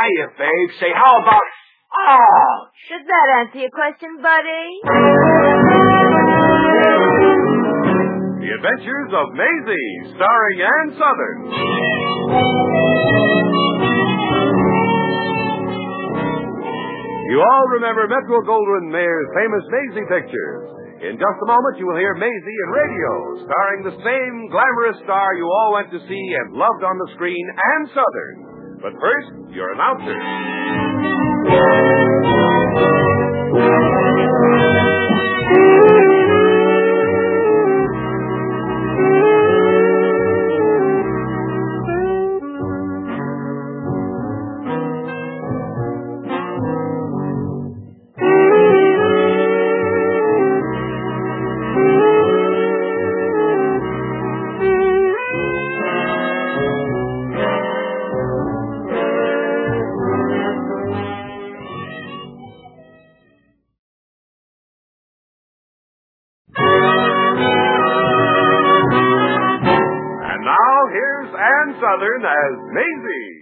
you, babe. Say, how about... Oh! Does that answer your question, buddy? The Adventures of Maisie, starring Ann Southern. You all remember Metro-Goldwyn-Mayer's famous Maisie pictures. In just a moment, you will hear Maisie in radio, starring the same glamorous star you all went to see and loved on the screen, Ann Southern. But first, your announcer. Southern as Maisie.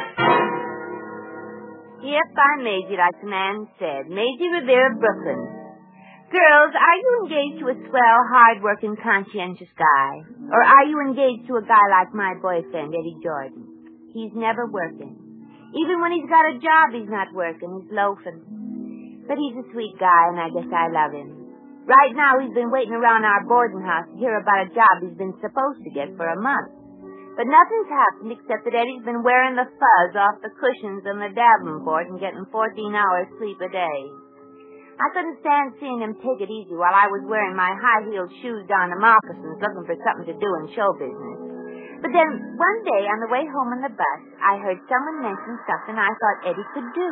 Yep, I'm Maisie, like the man said. Maisie Revere of Brooklyn. Girls, are you engaged to a swell, hard-working, conscientious guy? Or are you engaged to a guy like my boyfriend, Eddie Jordan? He's never working. Even when he's got a job, he's not working. He's loafing. But he's a sweet guy, and I guess I love him. Right now, he's been waiting around our boarding house to hear about a job he's been supposed to get for a month. But nothing's happened except that Eddie's been wearing the fuzz off the cushions in the Davenport and getting 14 hours sleep a day. I couldn't stand seeing him take it easy while I was wearing my high-heeled shoes down to moccasins looking for something to do in show business. But then, one day on the way home on the bus, I heard someone mention something I thought Eddie could do.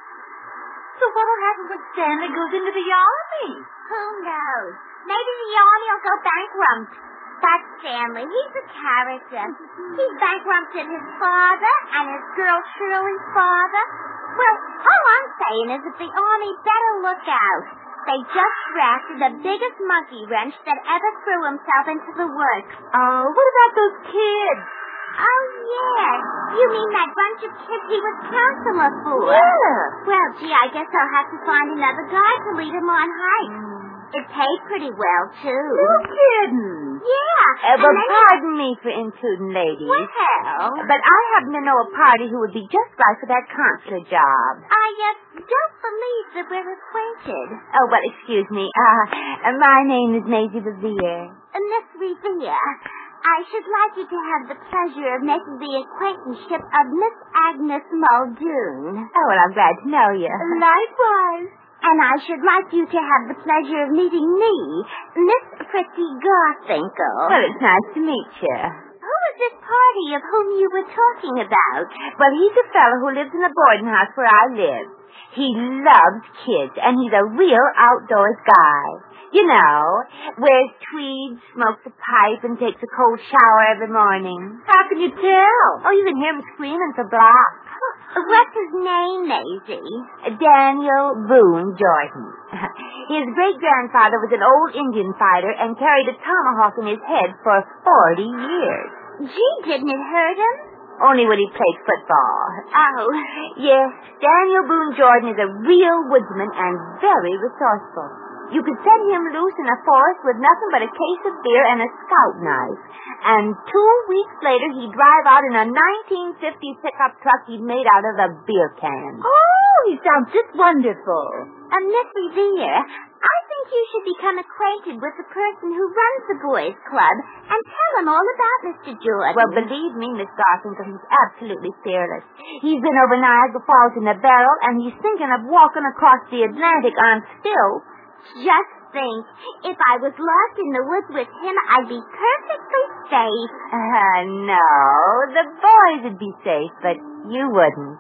So what'll happen when Stanley goes into the Army? Who knows? Maybe the Army will go bankrupt. That's Stanley. He's a character. He's bankrupted his father and his girl Shirley's father. Well, all I'm saying is that the Army better look out. They just drafted the biggest monkey wrench that ever threw himself into the works. Oh, what about those kids? Oh, yeah. You mean that bunch of kids he was counselor for? Yeah. Well, gee, I guess I'll have to find another guy to lead him on hikes. It paid pretty well, too. No kidding. Yeah. But pardon me for intruding, ladies. Well. But I happen to know a party who would be just right for that consular job. I don't believe that we're acquainted. Oh, well, excuse me. My name is Maisie Revere. Miss Revere, I should like you to have the pleasure of making the acquaintanceship of Miss Agnes Muldoon. Oh, well, I'm glad to know you. Likewise. And I should like you to have the pleasure of meeting me, Miss Fritzy Garfinkel. Well, it's nice to meet you. Who is this party of whom you were talking about? Well, he's a fellow who lives in the boarding house where I live. He loves kids, and he's a real outdoors guy. You know, wears tweeds, smokes a pipe, and takes a cold shower every morning. How can you tell? Oh, you can hear him screaming for blocks. What's his name, Maisie? Daniel Boone Jordan. His great-grandfather was an old Indian fighter and carried a tomahawk in his head for 40 years. Gee, didn't it hurt him? Only when he played football. Oh. Yes, Daniel Boone Jordan is a real woodsman and very resourceful. You could set him loose in a forest with nothing but a case of beer and a scout knife. And 2 weeks later, he'd drive out in a 1950 pickup truck he'd made out of a beer can. Oh, he sounds just wonderful. Miss Revere, I think you should become acquainted with the person who runs the boys' club and tell him all about Mr. Jordan. Well, believe me, Miss Garfinkel, he's absolutely fearless. He's been over Niagara Falls in a barrel, and he's thinking of walking across the Atlantic on stilts. Just think, if I was lost in the woods with him, I'd be perfectly safe. No, the boys would be safe, but you wouldn't.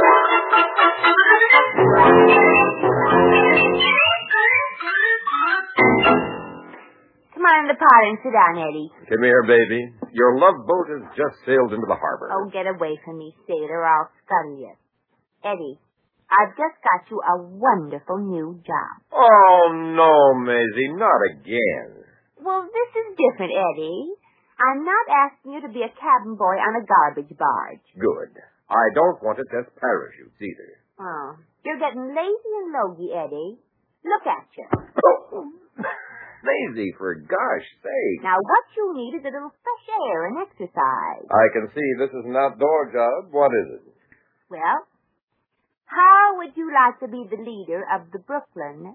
Come on in the parlor and sit down, Eddie. Come here, baby. Your love boat has just sailed into the harbor. Oh, get away from me, sailor, or I'll scuttle you. Eddie, I've just got you a wonderful new job. Oh, no, Maisie, not again. Well, this is different, Eddie. I'm not asking you to be a cabin boy on a garbage barge. Good. I don't want to test parachutes either. Oh, you're getting lazy and logy, Eddie. Look at you. Maisie, for gosh sake. Now, what you need is a little fresh air and exercise. I can see this is an outdoor job. What is it? Well, how would you like to be the leader of the Brooklyn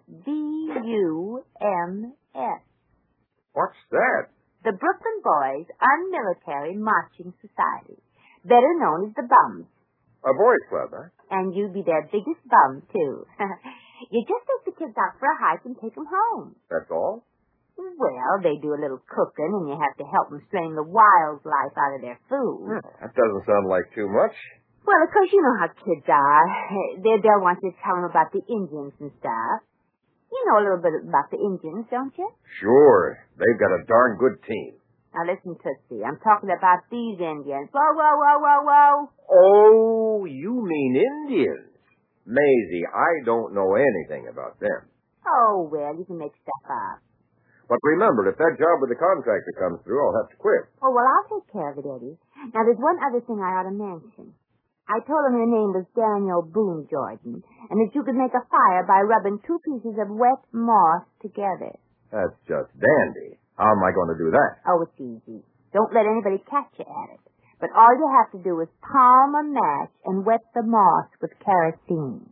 BUMS? What's that? The Brooklyn Boys Unmilitary Marching Society, better known as the Bums. A boys' club, huh? And you'd be their biggest bum, too. You just take the kids out for a hike and take them home. That's all? Well, they do a little cooking, and you have to help them strain the wildlife out of their food. That doesn't sound like too much. Well, of course, you know how kids are. They'll want you to tell them about the Indians and stuff. You know a little bit about the Indians, don't you? Sure. They've got a darn good team. Now, listen, Tootsie. I'm talking about these Indians. Whoa, whoa, whoa, whoa, whoa. Oh, you mean Indians. Maisie, I don't know anything about them. Oh, well, you can make stuff up. But remember, if that job with the contractor comes through, I'll have to quit. Oh, well, I'll take care of it, Eddie. Now, there's one other thing I ought to mention. I told him your name was Daniel Boone Jordan, and that you could make a fire by rubbing 2 pieces of wet moss together. That's just dandy. How am I going to do that? Oh, it's easy. Don't let anybody catch you at it. But all you have to do is palm a match and wet the moss with kerosene.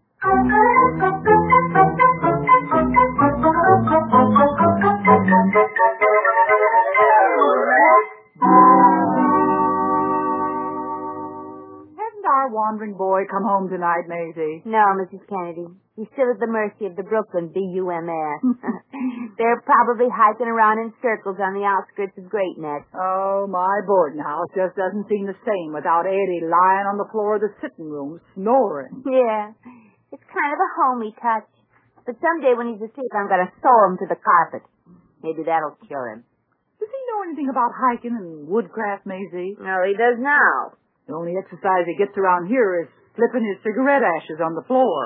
Hasn't our wandering boy come home tonight, Maisie? No, Mrs. Kennedy. He's still at the mercy of the Brooklyn BUMS. They're probably hiking around in circles on the outskirts of Great Neck. Oh, my boarding house just doesn't seem the same without Eddie lying on the floor of the sitting room snoring. Yeah, it's kind of a homey touch. But someday when he's asleep, I'm going to sew him to the carpet. Maybe that'll cure him. Does he know anything about hiking and woodcraft, Maisie? No, he does now. The only exercise he gets around here is flipping his cigarette ashes on the floor.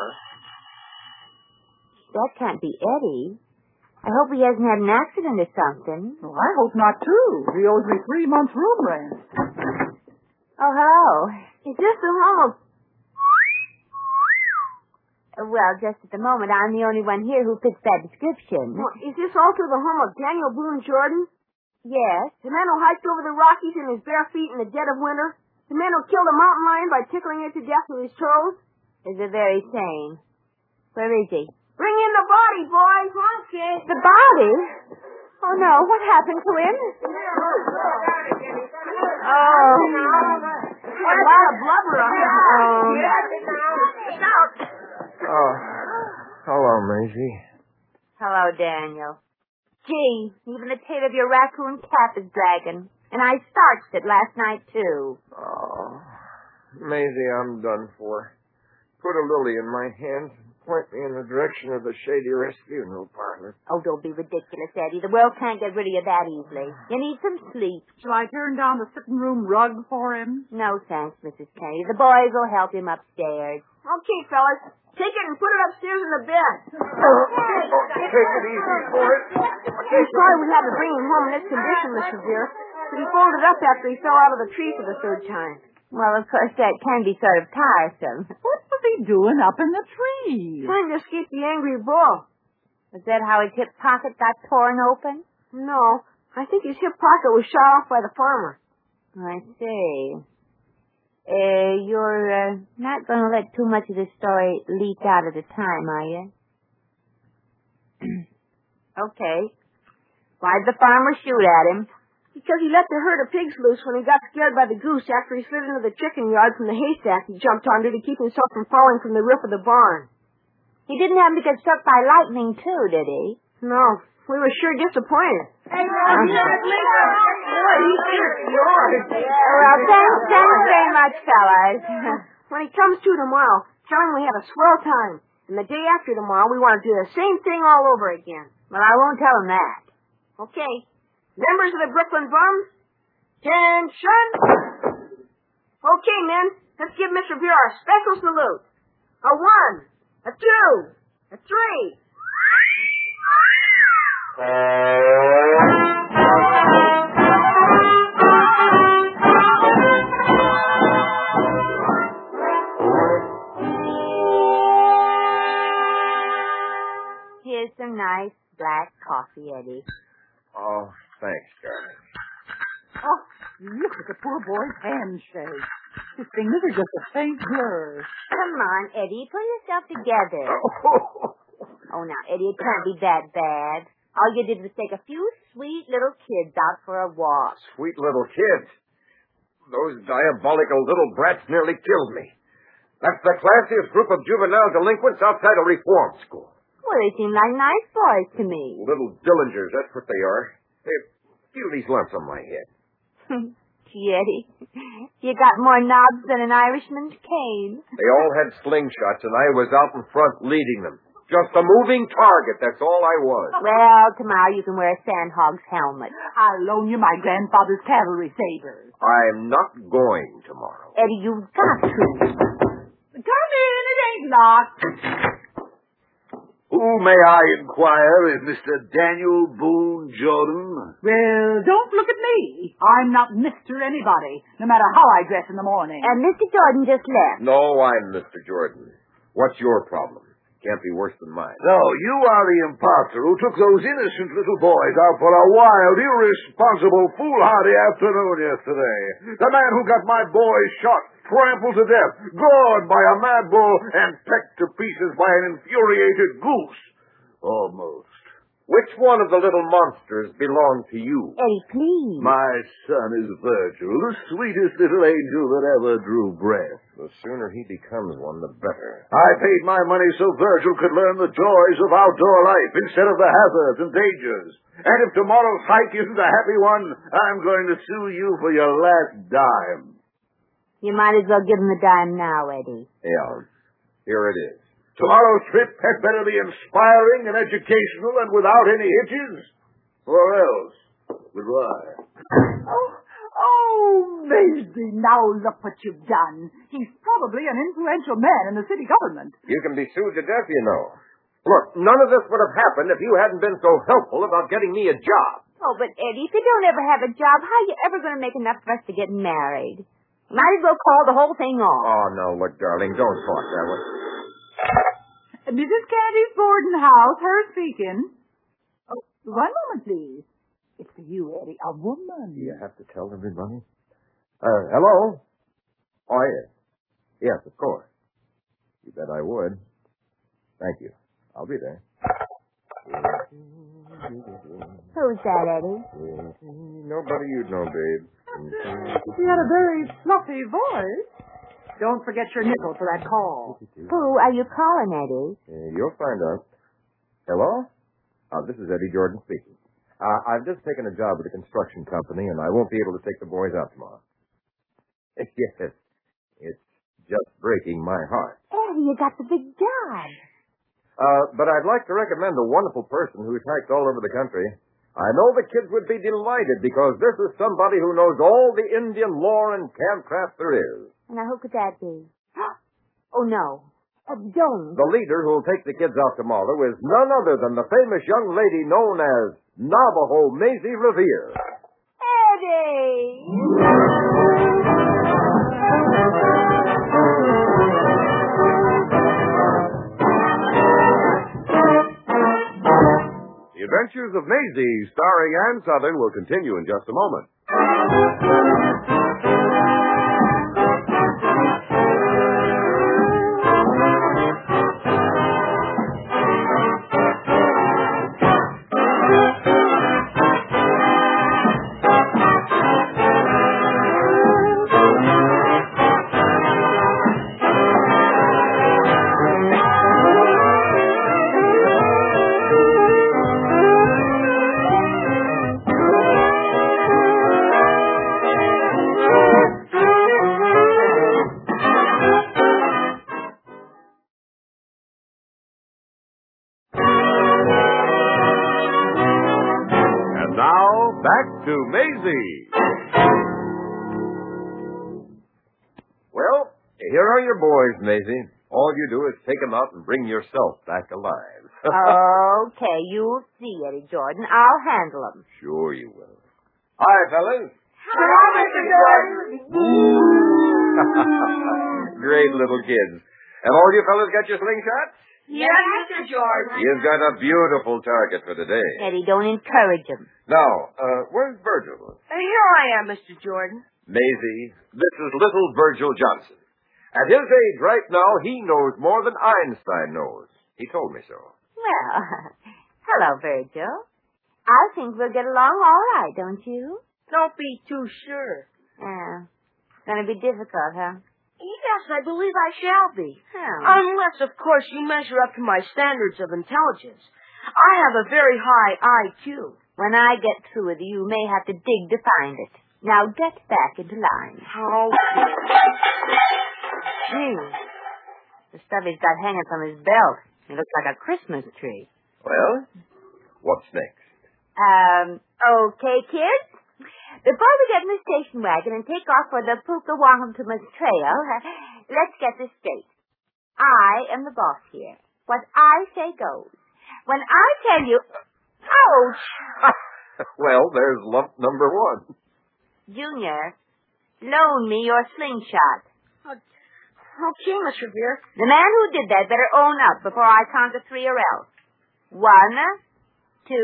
That can't be Eddie. I hope he hasn't had an accident or something. Well, I hope not, too. He owes me 3 months' room rent. Oh, hello. Is this the home of... Well, just at the moment, I'm the only one here who fits that description. Well, is this also the home of Daniel Boone Jordan? Yes. The man who hiked over the Rockies in his bare feet in the dead of winter? The man who killed a mountain lion by tickling it to death with his toes? Is the very same. Where is he? Bring in the body, boys. Okay. The body? Oh, no. What happened to him? Oh. A lot of blubber on him. Shout. Oh, hello, Maisie. Hello, Daniel. Gee, even the tail of your raccoon cap is dragging. And I starched it last night, too. Oh, Maisie, I'm done for. Put a lily in my hand and point me in the direction of the Shady Rest funeral parlor. Oh, don't be ridiculous, Eddie. The world can't get rid of you that easily. You need some sleep. Shall I turn down the sitting room rug for him? No, thanks, Mrs. Kennedy. The boys will help him upstairs. Okay, fellas. Take it and put it upstairs in the bed. Take it easy, boys. I'm sorry we had to bring him home in this condition, Mr. Deere. But he folded up after he fell out of the tree for the 3rd time. Well, of course, that can be sort of tiresome. What was he doing up in the tree? Trying to escape the angry bull. Was that how his hip pocket got torn open? No, I think his hip pocket was shot off by the farmer. I see. You're not going to let too much of this story leak out at a time, are you? Okay. Why'd the farmer shoot at him? Because he let the herd of pigs loose when he got scared by the goose after he slid into the chicken yard from the haystack he jumped onto to keep himself from falling from the roof of the barn. He didn't happen to get struck by lightning, too, did he? No, we were sure disappointed. Well, thanks very much, fellas. When he comes to tomorrow, tell him we had a swell time. And the day after tomorrow, we want to do the same thing all over again. Well, I won't tell him that. Okay. Members of the Brooklyn Bums, attention! Okay, men, let's give Mr. Bureau a special salute. A 1, a 2, a 3. Eddie. Oh, thanks, darling. Oh, look at the poor boy's handshake. His fingers are just a faint blur. Come on, Eddie. Pull yourself together. Oh, now, Eddie, it can't be that bad. All you did was take a few sweet little kids out for a walk. Sweet little kids. Those diabolical little brats nearly killed me. That's the classiest group of juvenile delinquents outside a reform school. Well, they seem like nice boys to me. Little Dillingers, that's what they are. They feel these lumps on my head. Gee, Eddie, you got more knobs than an Irishman's cane. They all had slingshots, and I was out in front leading them. Just a moving target, that's all I was. Well, tomorrow you can wear a sandhog's helmet. I'll loan you my grandfather's cavalry sabers. I'm not going tomorrow. Eddie, you've got to. Come in, it ain't locked. Who, may I inquire, is Mr. Daniel Boone Jordan? Well, don't look at me. I'm not Mr. Anybody, no matter how I dress in the morning. And Mr. Jordan just left. No, I'm Mr. Jordan. What's your problem? Can't be worse than mine. No, you are the imposter who took those innocent little boys out for a wild, irresponsible, foolhardy afternoon yesterday. The man who got my boys shot, trampled to death, gored by a mad bull, and pecked to pieces by an infuriated goose. Almost. Which one of the little monsters belonged to you? Eddie, please. My son is Virgil, the sweetest little angel that ever drew breath. The sooner he becomes one, the better. I paid my money so Virgil could learn the joys of outdoor life instead of the hazards and dangers. And if tomorrow's hike isn't a happy one, I'm going to sue you for your last dime. You might as well give him the dime now, Eddie. Yeah, here it is. Tomorrow's trip had better be inspiring and educational and without any hitches, or else. Goodbye. Oh, Maisie, now look what you've done. He's probably an influential man in the city government. You can be sued to death, you know. Look, none of this would have happened if you hadn't been so helpful about getting me a job. Oh, but Eddie, if you don't ever have a job, how are you ever going to make enough for us to get married? Might as well call the whole thing off. Oh, no, look, darling, don't talk that way. Mrs. Candy's boarding house, her speaking. Oh, one moment, please. It's for you, Eddie, a woman. Do you have to tell everybody? Hello? Oh, yes. Yes, of course. You bet I would. Thank you. I'll be there. Who's that, Eddie? Nobody you'd know, babe. She had a very fluffy voice. Don't forget your nickel for that call. Who are you calling, Eddie? You'll find out. Hello? This is Eddie Jordan speaking. I've just taken a job at a construction company, and I won't be able to take the boys out tomorrow. Yes. It's just breaking my heart. Eddie, you got the big job. But I'd like to recommend a wonderful person who's hiked all over the country. I know the kids would be delighted because this is somebody who knows all the Indian lore and campcraft there is. Now, who could that be? Oh, no. Don't. The leader who'll take the kids out tomorrow is none other than the famous young lady known as Navajo Maisie Revere. Eddie! The Adventures of Maisie, starring Ann Southern, will continue in just a moment. Back to Maisie. Well, here are your boys, Maisie. All you do is take them out and bring yourself back alive. Okay, you'll see, Eddie Jordan. I'll handle them. Sure you will. Hi, fellas. Hello, Mr. Jordan. Great little kids. And all you fellas got your slingshots? Yes, Mr. Jordan. You've got a beautiful target for today. Eddie, don't encourage him. Now, where's Virgil? Here I am, Mr. Jordan. Maisie, this is little Virgil Johnson. At his age right now, he knows more than Einstein knows. He told me so. Well, hello, Virgil. I think we'll get along all right, don't you? Don't be too sure. Yeah. It's going to be difficult, huh? Yes, I believe I shall be. Oh. Unless, of course, you measure up to my standards of intelligence. I have a very high IQ. When I get through with you may have to dig to find it. Now get back into line. Okay. Gee, the stuff he's got hanging from his belt. It looks like a Christmas tree. Well, what's next? Okay, kids. Before we get in the station wagon and take off for the Pukawahumtumas Trail, let's get this straight. I am the boss here. What I say goes. When I tell you... Ouch! Well, there's lump number one. Junior, loan me your slingshot. Okay, Miss Revere. The man who did that better own up before I count to three or else. 1, 2, 3.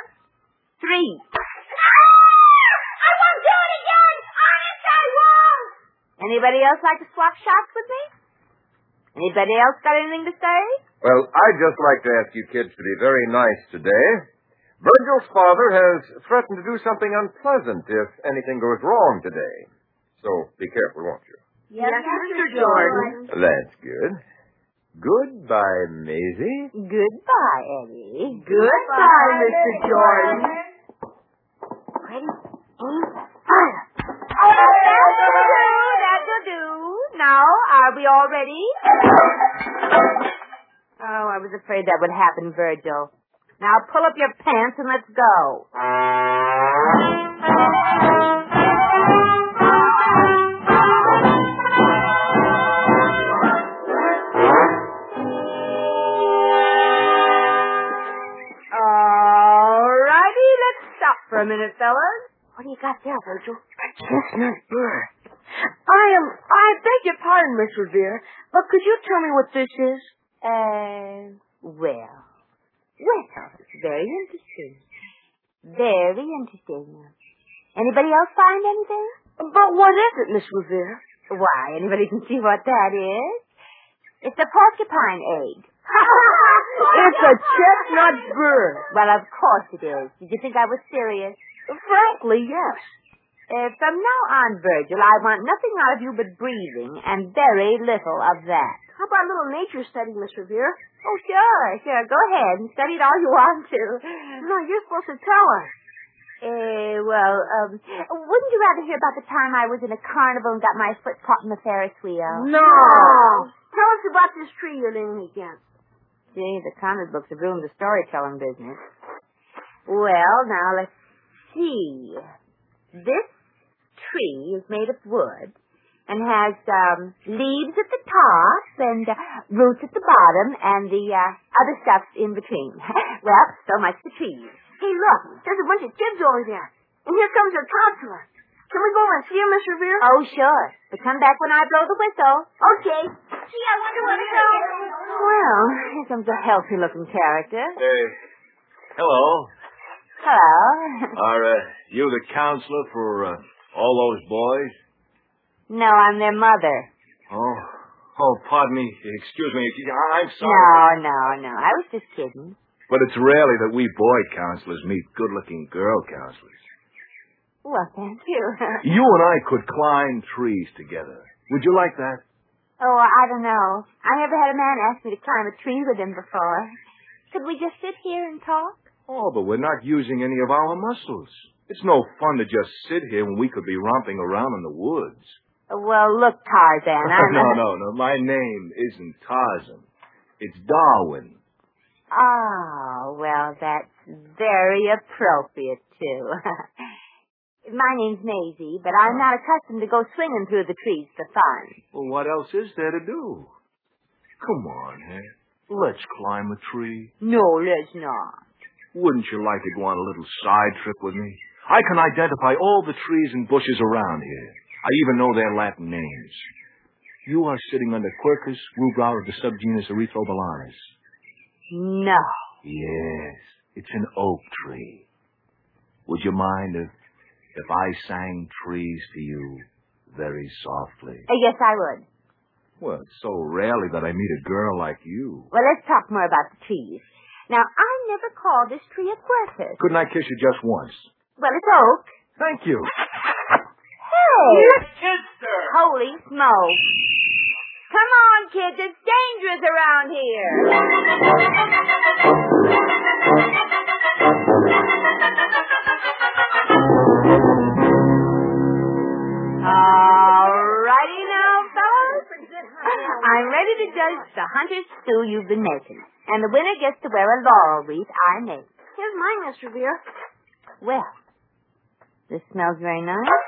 I won't do it again! Honest, I won't! Anybody else like to swap shots with me? Anybody else got anything to say? Well, I'd just like to ask you kids to be very nice today. Virgil's father has threatened to do something unpleasant if anything goes wrong today. So be careful, won't you? Yes, Mr. Jordan. That's good. Goodbye, Maisie. Goodbye, Eddie. Goodbye, Mr. Jordan. Ready? Aim, fire. That'll do. Now, are we all ready? Oh, I was afraid that would happen, Virgil. Now pull up your pants and let's go. Alrighty, let's stop for a minute, fellas. What do you got there, Virgil? A chestnut burr. I beg your pardon, Miss Revere, but could you tell me what this is? Well, it's very interesting. Very interesting. Anybody else find anything? But what is it, Miss Revere? Why, anybody can see what that is. It's a porcupine egg. It's a chestnut burr. Well, of course it is. Did you think I was serious? Frankly, yes. From now on, Virgil, I want nothing out of you but breathing, and very little of that. How about a little nature study, Miss Revere? Oh, sure. Go ahead and study it all you want to. No, you're supposed to tell us. Wouldn't you rather hear about the time I was in a carnival and got my foot caught in the Ferris wheel? No. Tell us about this tree you're leaning against. Gee, the comic books have ruined the storytelling business. Well, now, let's see. This tree is made of wood and has leaves at the top and roots at the bottom and the other stuff in between. Well, so much for trees. Hey, look, there's a bunch of kids over there. And here comes their counselor. Can we go over and see him, Miss Revere? Oh, sure. But come back when I blow the whistle. Okay. Gee, I wonder what it's all... Well, here comes a healthy-looking character. Hello. Hello. Are you the counselor for all those boys? No, I'm their mother. Oh, pardon me. Excuse me. I'm sorry. No. I was just kidding. But it's rarely that we boy counselors meet good-looking girl counselors. Well, thank you. You and I could climb trees together. Would you like that? Oh, I don't know. I never had a man ask me to climb a tree with him before. Could we just sit here and talk? Oh, but we're not using any of our muscles. It's no fun to just sit here when we could be romping around in the woods. Well, look, Tarzan, No. My name isn't Tarzan. It's Darwin. Oh, well, that's very appropriate, too. My name's Maisie, but I'm not accustomed to go swinging through the trees for fun. Well, what else is there to do? Come on, let's climb a tree. No, let's not. Wouldn't you like to go on a little side trip with me? I can identify all the trees and bushes around here. I even know their Latin names. You are sitting under Quercus rubra of the subgenus Erythrobalanus. No. Yes, it's an oak tree. Would you mind if I sang trees to you very softly? Yes, I would. Well, it's so rarely that I meet a girl like you. Well, let's talk more about the trees. Now, I never called this tree a quercus. Couldn't I kiss you just once? Well, it's oak. Thank you. Hey! You kissed her! Holy smoke. Come on, kids. It's dangerous around here. All righty now, fellas. I'm ready to judge the hunter's stew you've been making. And the winner gets to wear a laurel wreath I made. Here's mine, Miss Revere. Well, this smells very nice.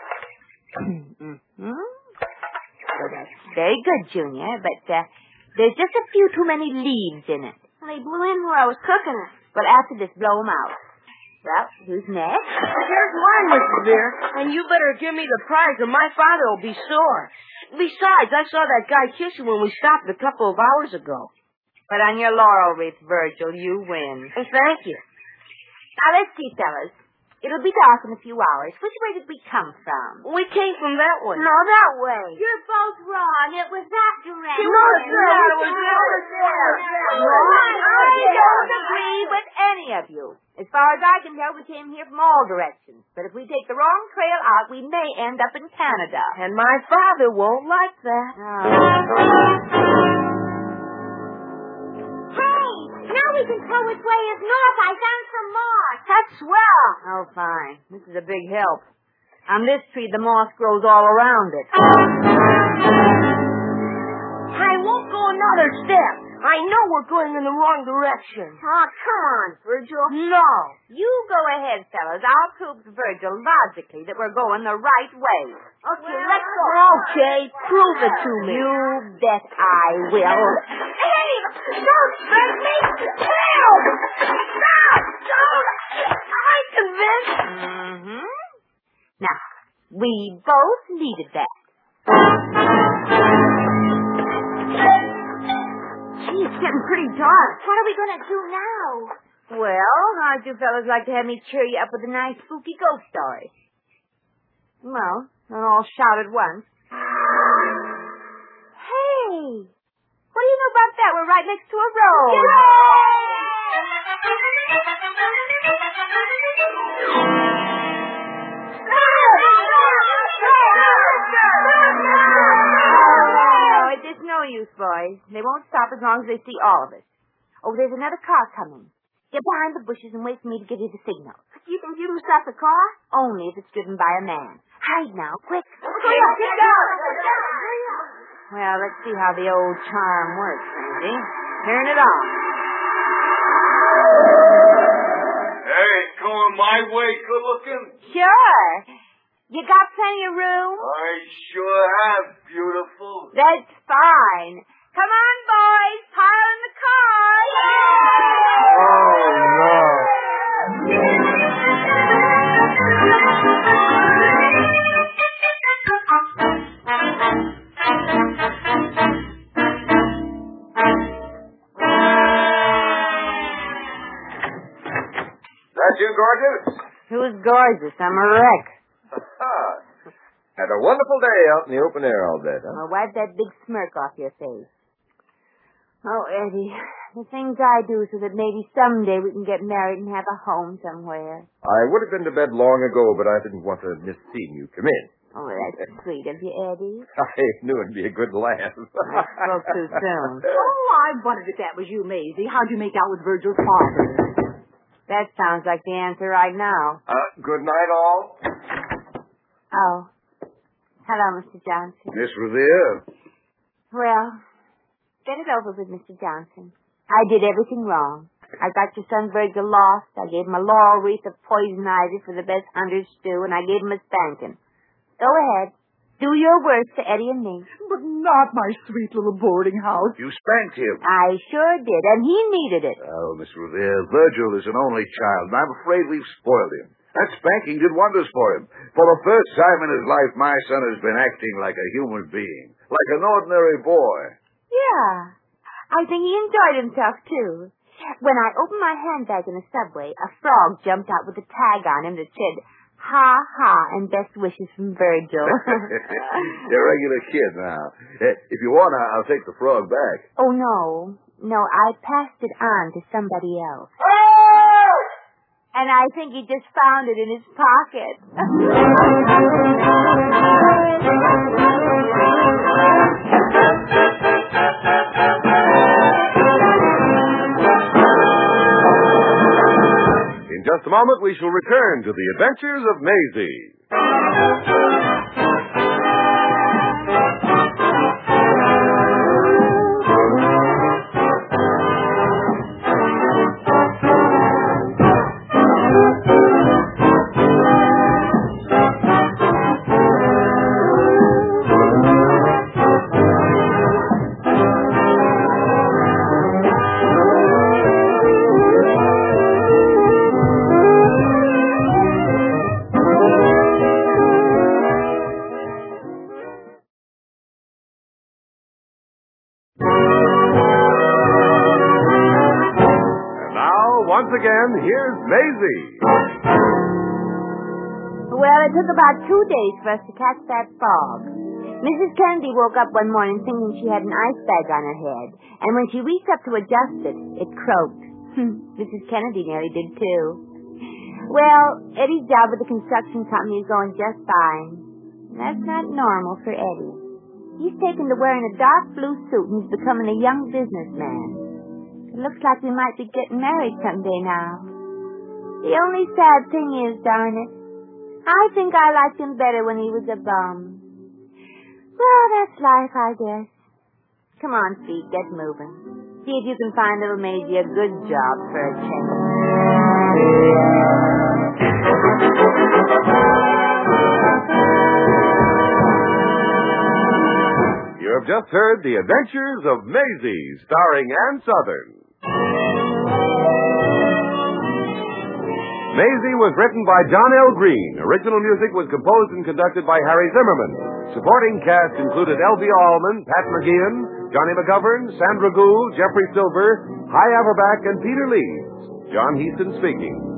Well, that's very good, Junior, but there's just a few too many leaves in it. They blew in where I was cooking it. Well, after this, blow 'em out. Well, who's next? Here's mine, Miss Revere. And you better give me the prize or my father will be sore. Besides, I saw that guy kiss you when we stopped a couple of hours ago. But on your laurel wreath, Virgil, you win. Oh, thank you. Now, let's see, fellas. It'll be dark in a few hours. Which way did we come from? We came from that way. No, that way. You're both wrong. It was that direction. No, sir. It was I don't agree with any of you. As far as I can tell, we came here from all directions. But if we take the wrong trail out, we may end up in Canada. And my father won't like that. Hey, now we can tell which way is north. I found some moss. That's swell. Oh, fine. This is a big help. On this tree, the moss grows all around it. I won't go another step. I know we're going in the wrong direction. Oh, come on, Virgil. No. You go ahead, fellas. I'll prove to Virgil logically that we're going the right way. Okay, let's go. Okay, prove it to me. You bet I will. Hey, don't break me. Help! Stop! Don't! I'm convinced. Mm-hmm. Now, we both needed that. Gee, it's getting pretty dark. What are we going to do now? Well, how'd you fellas like to have me cheer you up with a nice spooky ghost story? Well, don't all shout at once. Hey! What do you know about that? We're right next to a road. Oh, it's no use, boys. They won't stop as long as they see all of us. Oh, there's another car coming. Get behind the bushes and wait for me to give you the signal. Do you think you can stop the car? Only if it's driven by a man. Hide now, quick. Hurry up, get down. Well, let's see how the old charm works, Andy. Turn it on. Hey, going my way, good looking? Sure. You got plenty of room? I sure have, beautiful. That's fine. Come on, boys. Pile in the car. That's you, gorgeous? Who's gorgeous? I'm a wreck. Had a wonderful day out in the open air, I'll bet, huh? Well, wipe that big smirk off your face. Oh, Eddie, the things I do so that maybe someday we can get married and have a home somewhere. I would have been to bed long ago, but I didn't want to miss seeing you come in. Oh, that's sweet of you, Eddie. I knew it'd be a good laugh. I spoke too soon. Oh, I wondered if that was you, Maisie. How'd you make out with Virgil's father? That sounds like the answer right now. Good night, all. Oh. Hello, Mr. Johnson. Miss Revere? Well, get it over with, Mr. Johnson. I did everything wrong. I got your son Virgil lost. I gave him a laurel wreath of poison ivy for the best hunter's stew, and I gave him a spanking. Go ahead. Do your worst to Eddie and me. But not my sweet little boarding house. You spanked him. I sure did, and he needed it. Oh, Miss Revere, Virgil is an only child, and I'm afraid we've spoiled him. That spanking did wonders for him. For the first time in his life, my son has been acting like a human being, like an ordinary boy. Yeah. I think he enjoyed himself, too. When I opened my handbag in the subway, a frog jumped out with a tag on him that said, "Ha, ha, and best wishes from Virgil." You're a regular kid now. If you want, I'll take the frog back. Oh, no. No, I passed it on to somebody else. And I think he just found it in his pocket. In just a moment, we shall return to the adventures of Maisie. Once again, here's Maisie. Well, it took about 2 days for us to catch that fog. Mrs. Kennedy woke up one morning thinking she had an ice bag on her head, and when she reached up to adjust it, it croaked. Mrs. Kennedy nearly did, too. Well, Eddie's job at the construction company is going just fine. That's not normal for Eddie. He's taken to wearing a dark blue suit and he's becoming a young businessman. It looks like we might be getting married someday now. The only sad thing is, darn it, I think I liked him better when he was a bum. Well, that's life, I guess. Come on, Pete, get moving. See if you can find little Maisie a good job for a change. You have just heard The Adventures of Maisie, starring Ann Sothern. Maisie was written by John L. Green. Original music was composed and conducted by Harry Zimmerman. Supporting cast included L.B. Allman, Pat McGeehan, Johnny McGovern, Sandra Gould, Jeffrey Silver, Hy Averback, and Peter Leeds. John Heaston speaking.